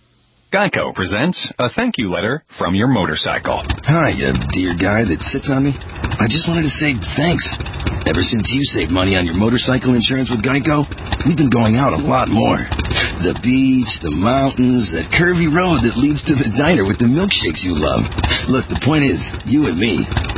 Geico presents a thank you letter from your motorcycle. Hi, uh, dear guy that sits on me. I just wanted to say thanks. Ever since you saved money on your motorcycle insurance with Geico, we've been going out a lot more. The beach, the mountains, that curvy road that leads to the diner with the milkshakes you love. Look, the point is, you and me,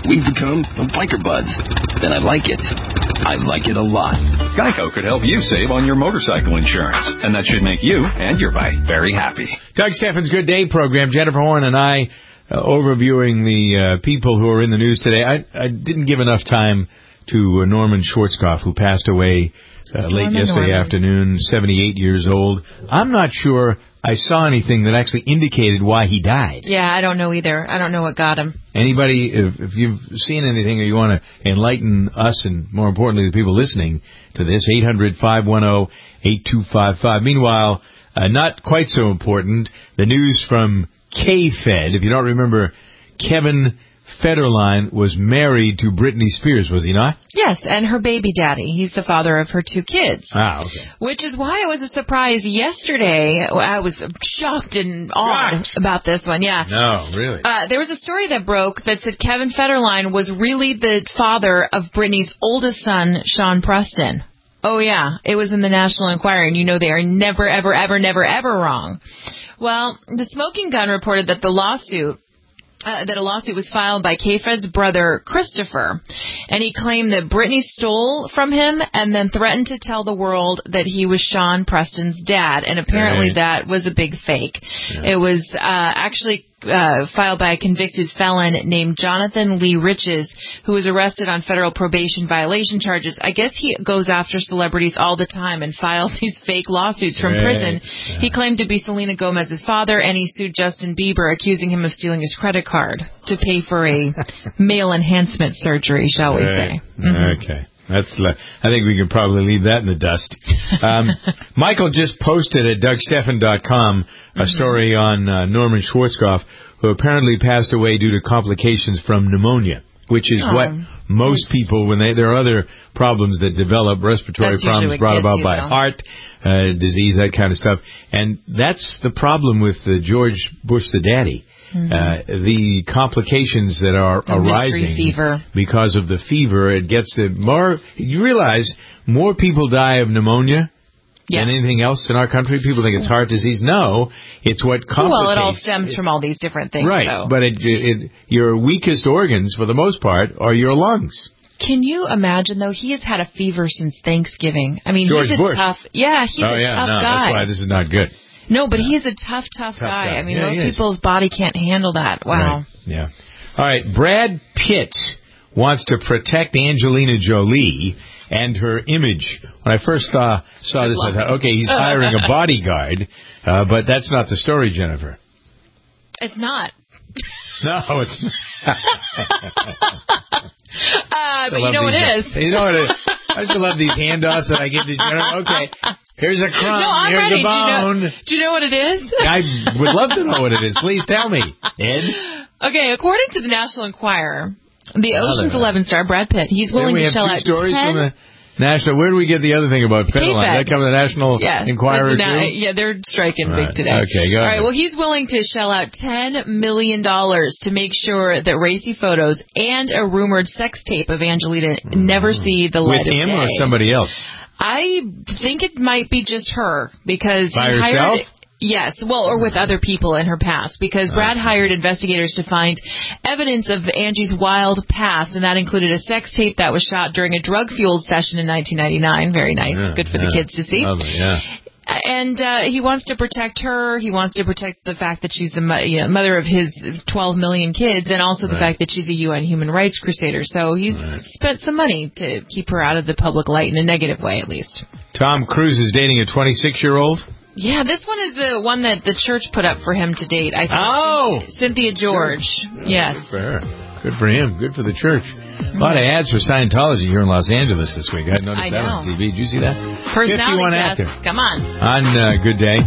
We've become biker buds. And I like it. I like it a lot. Geico could help you save on your motorcycle insurance, and that should make you and your bike very happy. Doug Steffens' Good Day program. Jennifer Horn and I uh, overviewing the uh, people who are in the news today. I, I didn't give enough time to uh, Norman Schwarzkopf, who passed away uh, late yesterday Norman. afternoon, seventy-eight years old. I'm not sure I saw anything that actually indicated why he died. Yeah, I don't know either. I don't know what got him. Anybody, if, if you've seen anything or you want to enlighten us and, more importantly, the people listening to this, eight hundred, five one zero, eight two five five. Meanwhile, uh, not quite so important, the news from K-Fed. If you don't remember, Kevin Federline was married to Britney Spears, was he not? Yes, and her baby daddy. He's the father of her two kids. Ah, okay. Which is why it was a surprise yesterday. I was shocked and awed shocked. about this one, yeah. No, really? Uh, there was a story that broke that said Kevin Federline was really the father of Britney's oldest son, Sean Preston. Oh, yeah. It was in the National Enquirer, and you know they are never, ever, ever, never, ever wrong. Well, the Smoking Gun reported that the lawsuit Uh, that a lawsuit was filed by K-Fed's brother, Christopher, and he claimed that Britney stole from him and then threatened to tell the world that he was Sean Preston's dad, and apparently right. that was a big fake. Yeah. It was uh, actually uh, filed by a convicted felon named Jonathan Lee Riches, who was arrested on federal probation violation charges. I guess he goes after celebrities all the time and files these fake lawsuits from right. prison. Yeah. He claimed to be Selena Gomez's father, and he sued Justin Bieber, accusing him of stealing his credit card to pay for a male enhancement surgery, shall we right. say. Mm-hmm. Okay. That's. I think we can probably leave that in the dust. Um, Michael just posted at Doug Stephan dot com a mm-hmm. story on uh, Norman Schwarzkopf, who apparently passed away due to complications from pneumonia, which is oh. what most people, when they there are other problems that develop, respiratory that's problems brought about you, by though. heart uh, disease, that kind of stuff. And that's the problem with uh, George Bush the daddy. Mm-hmm. Uh, the complications that are the arising fever. because of the fever, it gets the more, you realize more people die of pneumonia yeah. than anything else in our country. People think it's heart disease. No, it's what complicates. Well, it all stems it, from all these different things. Right, though. but it, it, your weakest organs, for the most part, are your lungs. Can you imagine, though? He has had a fever since Thanksgiving. I mean, George he's a Bush. tough, yeah, he's oh, a yeah, tough no, guy. That's why this is not good. No, but yeah. he's a tough, tough, tough guy. guy. I mean, yeah, most people's body can't handle that. Wow. Right. Yeah. All right. Brad Pitt wants to protect Angelina Jolie and her image. When I first saw saw this, I thought, okay, he's hiring a bodyguard, uh, but that's not the story, Jennifer. It's not. No, it's not. uh, but you know these, what it is. You know what it is. I just love these handoffs that I get to Jennifer. Okay. Here's a crumb. No, I'm Here's ready. a bone. Do you, know, do you know what it is? I would love to know what it is. Please tell me, Ed. Okay, according to the National Enquirer, the Ocean's Eleven star Brad Pitt, he's willing to shell out stories ten. From the National. Where do we get the other thing about Federline? That come to the National yeah, Enquirer na- too? Yeah, they're striking right. big today. Okay, go All ahead. right, well, he's willing to shell out ten million dollars to make sure that racy photos and a rumored sex tape of Angelina mm. never see the light With of day. him or somebody else? I think it might be just her because By he herself? hired. Yes, well, or with other people in her past, because Brad hired investigators to find evidence of Angie's wild past, and that included a sex tape that was shot during a drug-fueled session in nineteen ninety-nine. Very nice. Yeah, Good for yeah. the kids to see. Lovely, yeah. And uh, he wants to protect her. He wants to protect the fact that she's the mo- you know, mother of his twelve million kids, and also the right. fact that she's a U N human rights crusader. So he's right. spent some money to keep her out of the public light in a negative way, at least. Tom Cruise is dating a twenty-six-year-old? Yeah, this one is the one that the church put up for him to date. I think. Oh! Cynthia George. Good. Yes. Good for her. Good for him. Good for the church. A lot of ads for Scientology here in Los Angeles this week. I noticed I that know. on T V. Did you see that? Personality test. actor. Come on. On uh, Good Day.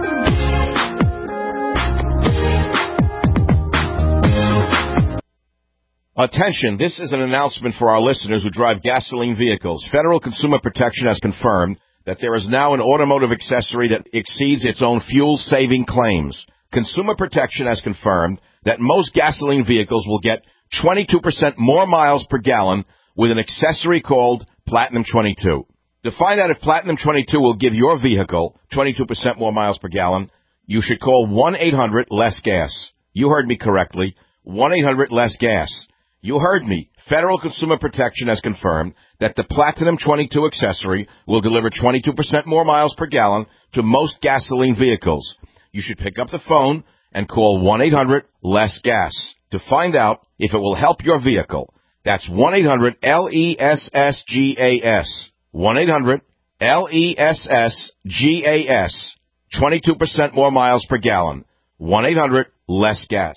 Attention, this is an announcement for our listeners who drive gasoline vehicles. Federal Consumer Protection has confirmed that there is now an automotive accessory that exceeds its own fuel-saving claims. Consumer Protection has confirmed that most gasoline vehicles will get twenty-two percent more miles per gallon with an accessory called Platinum twenty-two. To find out if Platinum twenty-two will give your vehicle twenty-two percent more miles per gallon, you should call one eight hundred less gas. You heard me correctly, one eight hundred less gas. You heard me. Federal Consumer Protection has confirmed that the Platinum twenty-two accessory will deliver twenty-two percent more miles per gallon to most gasoline vehicles. You should pick up the phone and call one eight hundred less gas to find out if it will help your vehicle. That's one eight hundred L E S S G A S. one eight hundred L E S S G A S. twenty-two percent more miles per gallon. one eight hundred less gas.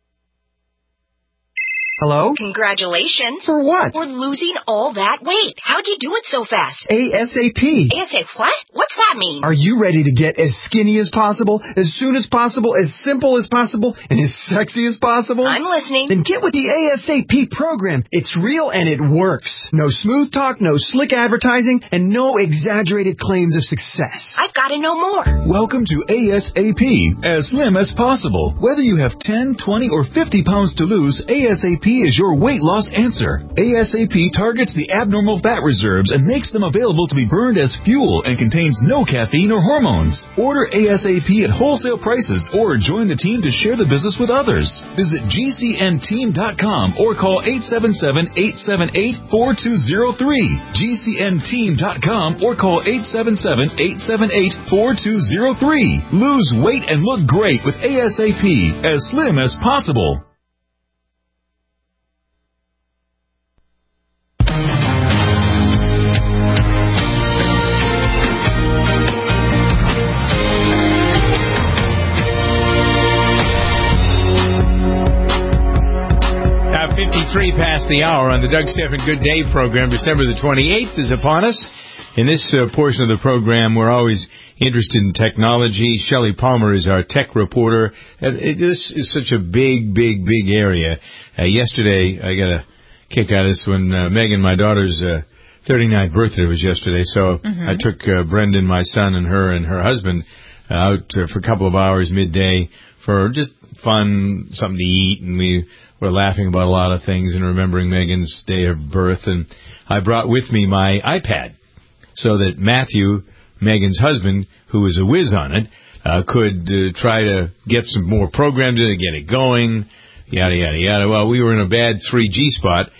Hello? Congratulations. For what? For losing all that weight. How'd you do it so fast? ASAP. ASAP what? What's that mean? Are you ready to get as skinny as possible, as soon as possible, as simple as possible, and as sexy as possible? I'm listening. Then get with the ASAP program. It's real and it works. No smooth talk, no slick advertising, and no exaggerated claims of success. I've got to know more. Welcome to ASAP, as slim as possible. Whether you have ten, twenty, or fifty pounds to lose, ASAP is your weight loss answer. ASAP targets the abnormal fat reserves and makes them available to be burned as fuel and contains no caffeine or hormones. Order ASAP at wholesale prices or join the team to share the business with others. Visit G C N team dot com or call eight seven seven, eight seven eight, four two zero three. G C N team dot com or call eight seven seven, eight seven eight, four two zero three. Lose weight and look great with ASAP, as slim as possible. fifty-three past the hour on the Doug Stephan Good Day program. December the twenty-eighth is upon us. In this uh, portion of the program, we're always interested in technology. Shelley Palmer is our tech reporter. Uh, it, this is such a big, big, big area. Uh, yesterday, I got a kick out of this when uh, Megan, my daughter's uh, thirty-ninth birthday was yesterday. So mm-hmm. I took uh, Brendan, my son, and her and her husband uh, out uh, for a couple of hours midday for just fun, something to eat, and we were laughing about a lot of things and remembering Megan's day of birth. And I brought with me my iPad so that Matthew, Megan's husband, who was a whiz on it, uh, could uh, try to get some more programs in it, get it going, yada, yada, yada. Well, we were in a bad three G spot,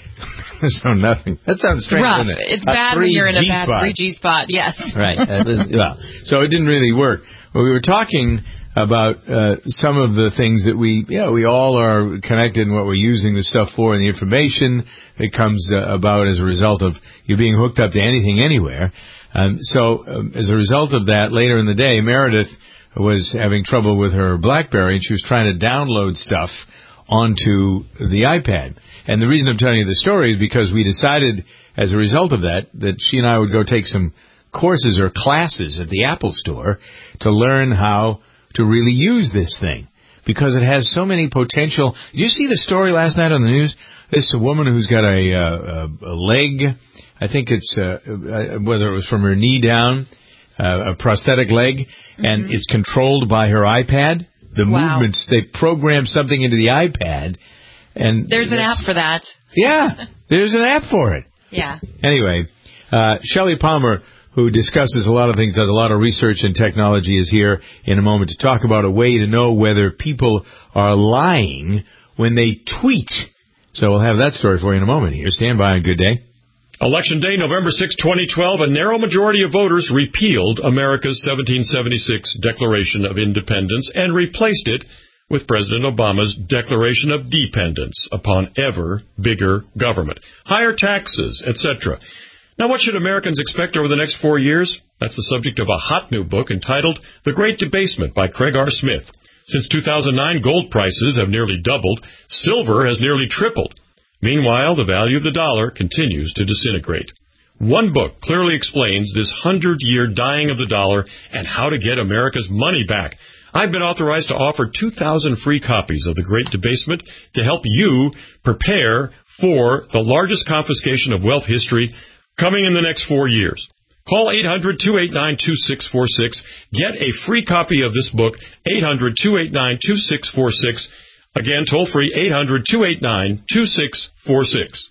so nothing. That sounds strange, rough. doesn't it? It's a bad when you're in a bad spot. three G spot, yes. Right. Uh, well, so it didn't really work. Well, we were talking about uh, some of the things that we, you know, we all are connected in what we're using the stuff for, and the information that comes uh, about as a result of you being hooked up to anything anywhere. Um, so um, as a result of that, later in the day, Meredith was having trouble with her BlackBerry, and she was trying to download stuff onto the iPad. And the reason I'm telling you the story is because we decided, as a result of that, that she and I would go take some courses or classes at the Apple Store to learn how to really use this thing, because it has so many potential. Did you see the story last night on the news? This woman who's got a, a, a leg, I think it's, uh, whether it was from her knee down, uh, a prosthetic leg, mm-hmm. and it's controlled by her iPad. The wow. movements, they program something into the iPad. And there's an app for that. Yeah, there's an app for it. Yeah. Anyway, uh, Shelley Palmer, who discusses a lot of things, does a lot of research in technology, is here in a moment to talk about a way to know whether people are lying when they tweet. So we'll have that story for you in a moment here. Stand by and good day. Election Day, November sixth, twenty twelve, a narrow majority of voters repealed America's seventeen seventy-six Declaration of Independence and replaced it with President Obama's Declaration of Dependence upon ever bigger government, higher taxes, et cetera. Now, what should Americans expect over the next four years? That's the subject of a hot new book entitled The Great Debasement by Craig R. Smith. Since two thousand nine, gold prices have nearly doubled. Silver has nearly tripled. Meanwhile, the value of the dollar continues to disintegrate. One book clearly explains this hundred-year dying of the dollar and how to get America's money back. I've been authorized to offer two thousand free copies of The Great Debasement to help you prepare for the largest confiscation of wealth history coming in the next four years. Call eight hundred, two eight nine, two six four six. Get a free copy of this book, eight hundred, two eight nine, two six four six. Again, toll free, eight hundred, two eight nine, two six four six.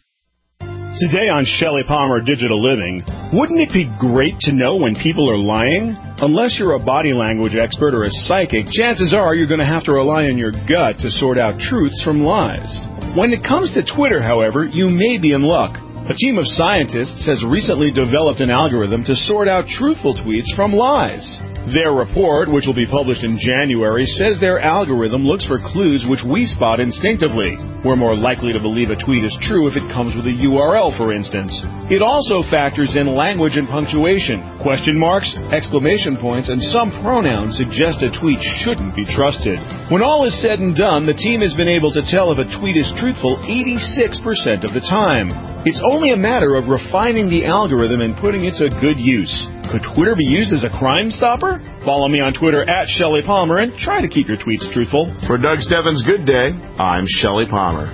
Today on Shelley Palmer Digital Living, wouldn't it be great to know when people are lying? Unless you're a body language expert or a psychic, chances are you're going to have to rely on your gut to sort out truths from lies. When it comes to Twitter, however, you may be in luck. A team of scientists has recently developed an algorithm to sort out truthful tweets from lies. Their report, which will be published in January, says their algorithm looks for clues which we spot instinctively. We're more likely to believe a tweet is true if it comes with a U R L, for instance. It also factors in language and punctuation. Question marks, exclamation points, and some pronouns suggest a tweet shouldn't be trusted. When all is said and done, the team has been able to tell if a tweet is truthful eighty-six percent of the time. It's only a matter of refining the algorithm and putting it to good use. Could Twitter be used as a crime stopper? Follow me on Twitter at Shelley Palmer and try to keep your tweets truthful. For Doug Stebbins' Good Day, I'm Shelley Palmer.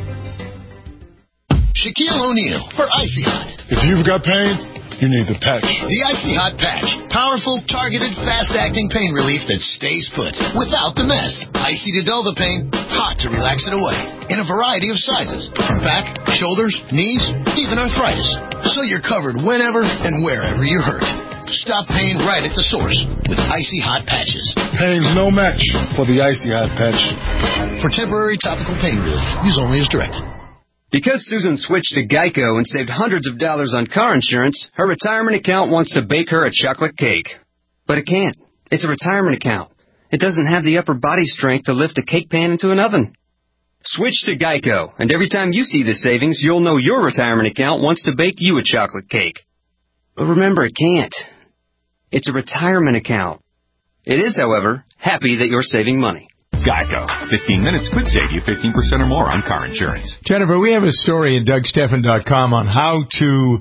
Shaquille O'Neal for Icy Hot. If you've got pain, you need the patch. The Icy Hot Patch. Powerful, targeted, fast-acting pain relief that stays put without the mess. Icy to dull the pain, hot to relax it away. In a variety of sizes. From back, shoulders, knees, even arthritis. So you're covered whenever and wherever you're hurt. Stop pain right at the source with Icy Hot Patches. Pain's no match for the Icy Hot Patch. For temporary topical pain relief, use only as directed. Because Susan switched to Geico and saved hundreds of dollars on car insurance, her retirement account wants to bake her a chocolate cake. But it can't. It's a retirement account. It doesn't have the upper body strength to lift a cake pan into an oven. Switch to Geico, and every time you see the savings, you'll know your retirement account wants to bake you a chocolate cake. But remember, it can't. It's a retirement account. It is, however, happy that you're saving money. Geico. fifteen minutes could save you fifteen percent or more on car insurance. Jennifer, we have a story at Doug Stephan dot com on how to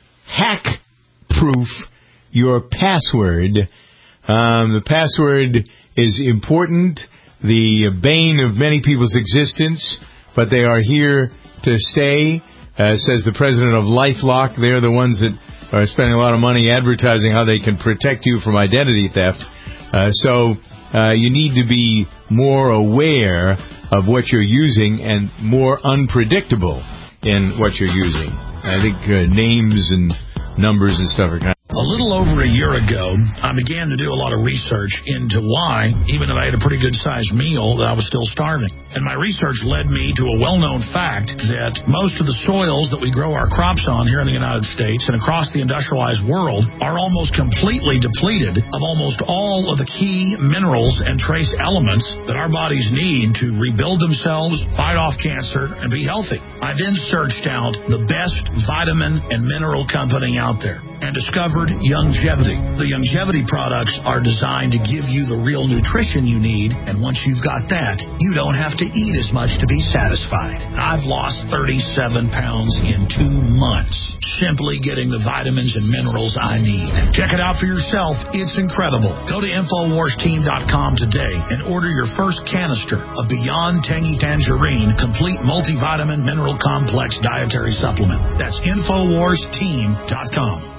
hack-proof your password. Um, the password is important, the bane of many people's existence, but they are here to stay, uh, says the president of LifeLock. They're the ones that are spending a lot of money advertising how they can protect you from identity theft. Uh, so uh, you need to be more aware of what you're using and more unpredictable in what you're using. I think uh, names and numbers and stuff are kind of... A little over a year ago, I began to do a lot of research into why, even though I had a pretty good-sized meal, that I was still starving. And my research led me to a well-known fact that most of the soils that we grow our crops on here in the United States and across the industrialized world are almost completely depleted of almost all of the key minerals and trace elements that our bodies need to rebuild themselves, fight off cancer, and be healthy. I then searched out the best vitamin and mineral company out there and discovered Youngevity. The Youngevity products are designed to give you the real nutrition you need, and once you've got that, you don't have to eat as much to be satisfied. I've lost thirty-seven pounds in two months, simply getting the vitamins and minerals I need. Check it out for yourself. It's incredible. Go to Infowars Team dot com today and order your first canister of Beyond Tangy Tangerine Complete Multivitamin Mineral Complex Dietary Supplement. That's Infowars Team dot com.